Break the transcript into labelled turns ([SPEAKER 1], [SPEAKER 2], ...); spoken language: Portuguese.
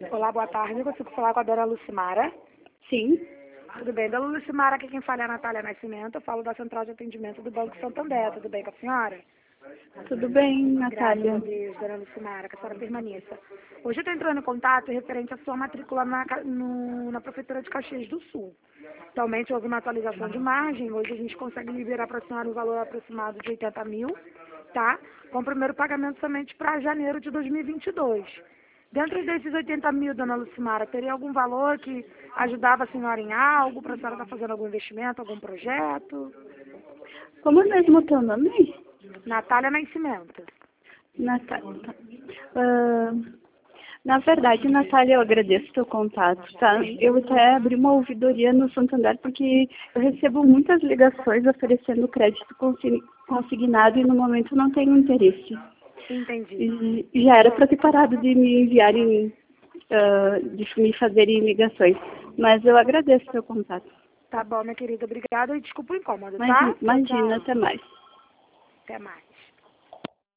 [SPEAKER 1] Olá, boa tarde. Eu consigo falar com a dona Lucimara?
[SPEAKER 2] Sim.
[SPEAKER 1] Tudo bem? Dona Lucimara, aqui quem fala é a Natália Nascimento. Eu falo da Central de Atendimento do Banco Santander. Tudo bem com a senhora?
[SPEAKER 2] Tudo bem,
[SPEAKER 1] Graças
[SPEAKER 2] Natália?
[SPEAKER 1] a Deus, dona Lucimara, que a senhora permaneça. Hoje eu estou entrando em contato referente à sua matrícula na Prefeitura de Caxias do Sul. Atualmente houve uma atualização de margem. Hoje a gente consegue liberar para a senhora um valor aproximado de 80 mil, tá? Com o primeiro pagamento somente para janeiro de 2022. Dentro desses 80 mil, dona Lucimara, teria algum valor que ajudava a senhora em algo, para a senhora estar fazendo algum investimento, algum projeto?
[SPEAKER 2] Como é mesmo o teu nome?
[SPEAKER 1] Natália Nascimento.
[SPEAKER 2] Natália. Tá. Na verdade, Natália, eu agradeço o teu contato, tá? Eu até abri uma ouvidoria no Santander porque eu recebo muitas ligações oferecendo crédito consignado e no momento não tenho interesse.
[SPEAKER 1] Entendi.
[SPEAKER 2] E já era para ter parado de me enviarem, de me fazerem ligações. Mas eu agradeço o teu contato.
[SPEAKER 1] Tá bom, minha querida. Obrigada e desculpa o incômodo, tá?
[SPEAKER 2] Imagina,
[SPEAKER 1] Tchau.
[SPEAKER 2] até mais.
[SPEAKER 1] Até mais.